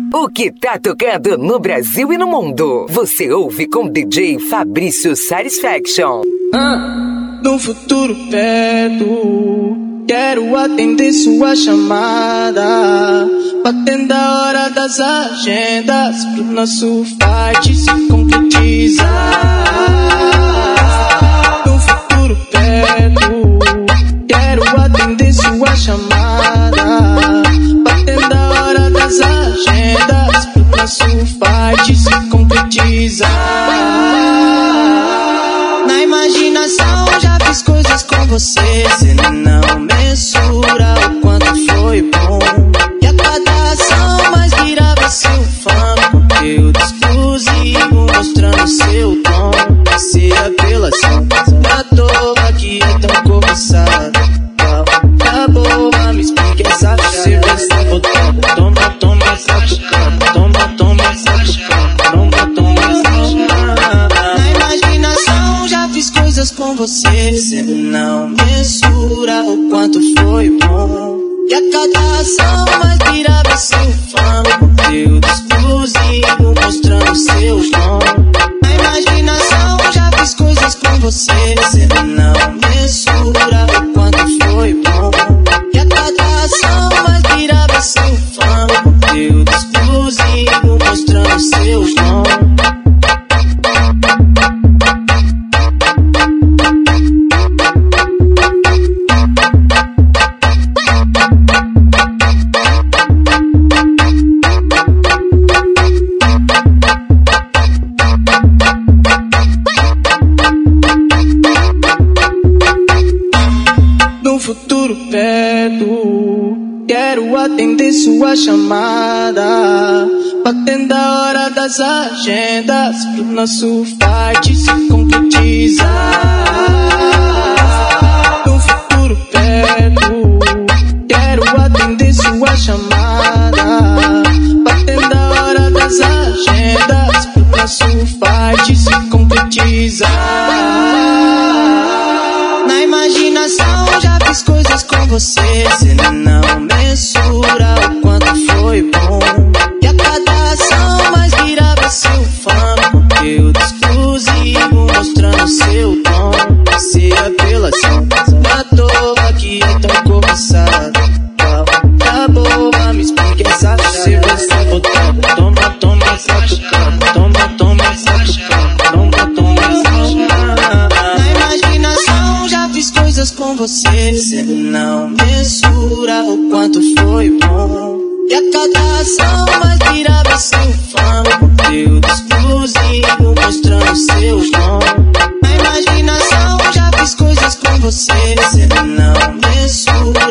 O que tá tocando no Brasil e no mundo, você ouve com DJ Fabrício Satisfaction. No futuro perto, quero atender sua chamada, batendo a hora das agendas, pro nosso fight se concretizar. No futuro perto, quero atender sua chamada, batendo a hora das agendas, pro nosso fight se concretizar. Na imaginação já fiz coisas com você, cê não mensura o quanto foi bom. E a cada ação mais virava seu fã, conteúdo exclusivo mostrando seu tom. Se apelação, na toa que é tão cobiçada. Tá boa, me explica essa chave. Você botando, toma, toma essa tocada, toma, toma essa tocada, toma, toma essa tocada. Na imaginação já fiz coisas com você, cê não mensura o quanto foi bom. E a cada ação mais virava seu fã, conteúdo exclusivo mostrando seu tom. Na imaginação já fiz coisas com você, cê não mensura o quanto foi bom. E a cada ação mais virava seu fã, conteúdo exclusivo mostrando seu tom. Futuro perto, quero atender sua chamada, batendo a hora das agendas, pro nosso fight se concretizar. No futuro perto, quero atender sua chamada, batendo a hora das agendas, pro nosso fight se concretizar. Na imaginação já fiz coisas com você, cê não mensura o quanto foi bom. E a cada ação mais virava seu fã, conteúdo exclusivo mostrando seu tom. Se apelação, na toa que é tão cobiçada. Tá boa, me explica essa chave. Você botando, toma, toma essa tocada, toma, toma essa tocada, toma, toma essa tocada. Na imaginação já fiz coisas com você, cê não mensura o quanto foi bom. E a cada ação mais virava seu fã, conteúdo exclusivo mostrando seu tom. Na imaginação já fiz coisas com você, cê não mensura